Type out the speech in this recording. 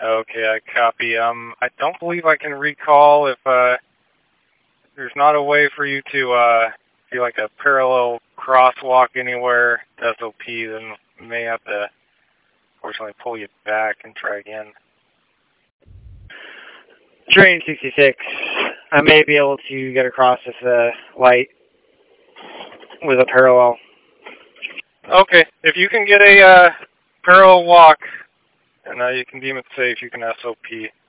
Okay, I copy. I don't believe I can recall if there's not a way for you to do like a parallel crosswalk anywhere to SOP, then we may have to unfortunately pull you back and try again. Train 66. I may be able to get across this light with a parallel. Okay, if you can get a parallel walk and you can deem it safe, you can SOP.